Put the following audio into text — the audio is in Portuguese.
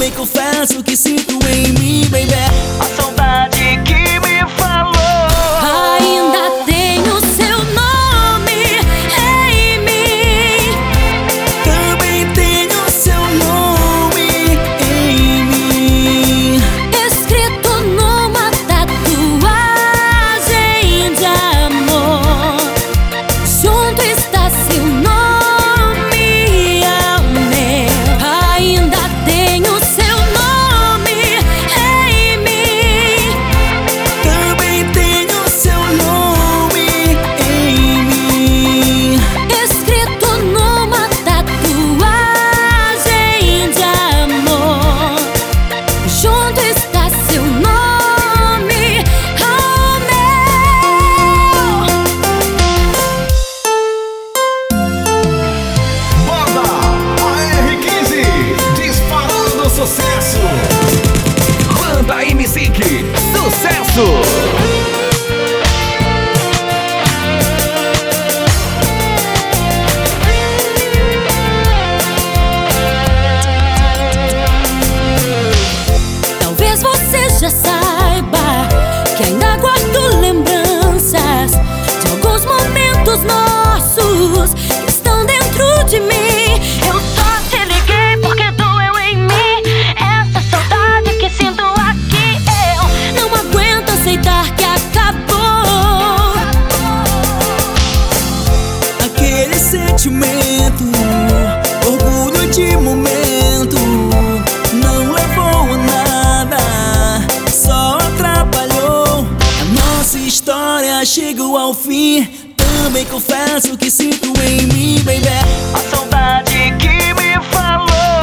também confesso que sinto em mim, baby, A saudade que me falou. Ainda tenho seu nome em mim. também tenho seu nome em mim, Escrito numa tatuagem de amor. Junto está seu nome ao meu. Ainda tenho seu nome em mim. também tenho seu nome em mim, Escrito numa tatuagem de amor. Junto está seu nome ao meu. Banda AR15, disparando sucesso. Banda M-Sync, sucesso. Talvez você já saiba que ainda guardo lembranças de alguns momentos nossos que estão dentro de mim. Eu só te liguei porque doeu em mim. Essa saudade que sinto aqui. Eu Não aguento aceitar que acabou. aquele sentimento, orgulho de momento, não levou a nada, só atrapalhou. A nossa história chegou ao fim, também confesso que sinto em mim, baby, A saudade que me falou.